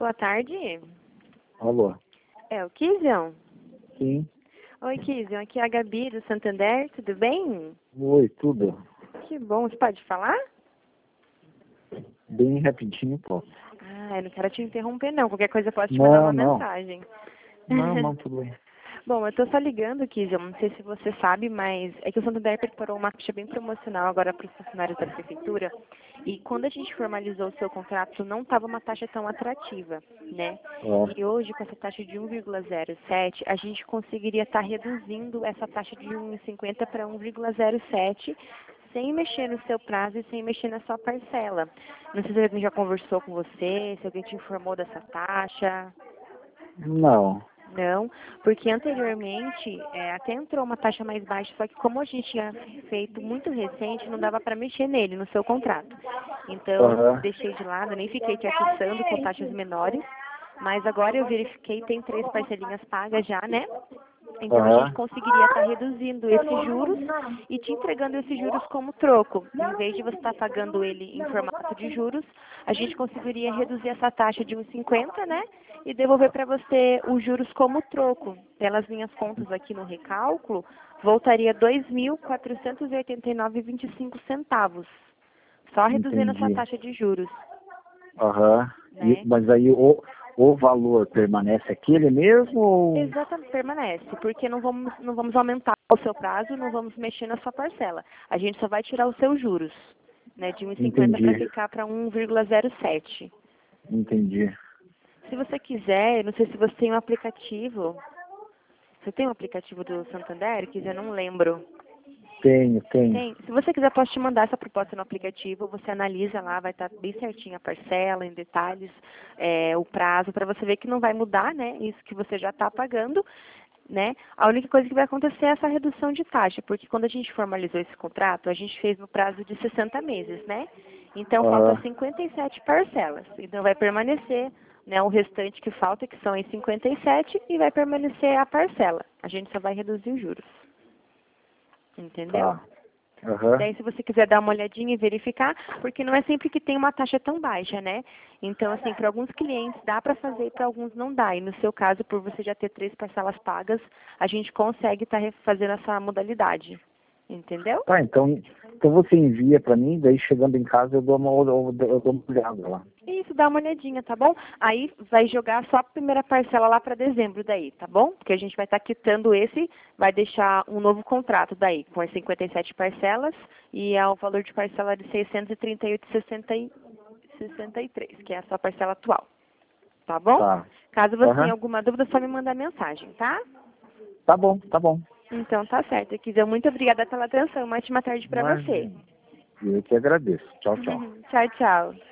Boa tarde. Alô? É o Kizion? Sim. Oi, Kizion. Aqui é a Gabi do Santander. Tudo bem? Oi, tudo? Que bom. Você pode falar? Bem rapidinho, posso. Ah, eu não quero te interromper, não. Qualquer coisa eu posso te mandar Não, uma não. mensagem. Não, tudo bem. Bom, eu tô só ligando, Kizion. Não sei se você sabe, mas é que o Santander preparou uma taxa bem promocional agora para os funcionários da prefeitura. E quando a gente formalizou o seu contrato, não estava uma taxa tão atrativa, né? Ó, E hoje, com essa taxa de 1,07, a gente conseguiria estar reduzindo essa taxa de 1,50 para 1,07, sem mexer no seu prazo e sem mexer na sua parcela. Não sei se alguém já conversou com você, se alguém te informou dessa taxa. não. Não, porque anteriormente até entrou uma taxa mais baixa, só que como a gente tinha feito muito recente, não dava para mexer nele, no seu contrato. Então, Aham, deixei de lado, nem fiquei te atiçando com taxas menores, mas agora eu verifiquei, tem 3 parcelinhas pagas já, né? Então a gente aham. conseguiria estar reduzindo esses juros e te entregando esses juros como troco. Em vez de você estar pagando ele em formato de juros, a gente conseguiria reduzir essa taxa de 1,50, né? E devolver para você os juros como troco. Pelas minhas contas aqui no recálculo, voltaria R$ 2.489,25. Só reduzindo essa Entendi. taxa de juros, Aham. né? Mas aí o valor permanece aquele mesmo ou... Exatamente, permanece, porque não vamos aumentar o seu prazo, não vamos mexer na sua parcela. A gente só vai tirar os seus juros, né, de 1,50 para Entendi, ficar para 1,07. entendi. Se você quiser, eu não sei se você tem um aplicativo. Você tem um aplicativo do Santander? Quiser, não lembro. Tenho. Tem. Se você quiser, posso te mandar essa proposta no aplicativo. Você analisa lá, vai estar bem certinho a parcela, em detalhes, o prazo, para você ver que não vai mudar, né? Isso que você já está pagando, né? A única coisa que vai acontecer é essa redução de taxa, porque quando a gente formalizou esse contrato, a gente fez no prazo de 60 meses, né? Então, falta Aham, 57 parcelas. Então, vai permanecer, né, o restante que falta, que são em 57, e vai permanecer a parcela. A gente só vai reduzir os juros. Entendeu? tá. Aham, Daí, se você quiser dar uma olhadinha e verificar, porque não é sempre que tem uma taxa tão baixa, né? Então, assim, para alguns clientes dá para fazer e para alguns não dá. E no seu caso, por você já ter 3 parcelas pagas, a gente consegue estar fazendo essa modalidade. Entendeu? tá, então você envia pra mim, daí chegando em casa eu dou uma olhada lá. Isso, dá uma olhadinha, tá bom? Aí vai jogar só a primeira parcela lá para dezembro daí, tá bom? Porque a gente vai estar quitando esse, vai deixar um novo contrato daí, com as 57 parcelas e o valor de parcela de 638,63, que é a sua parcela atual, tá bom? Tá. Caso você tenha Aham. alguma dúvida, é só me mandar mensagem, tá? Tá bom, tá bom. Então tá certo. Kizel, muito obrigada pela atenção. Uma ótima tarde para você. Imagina. Eu que agradeço. Tchau, tchau. Tchau, tchau.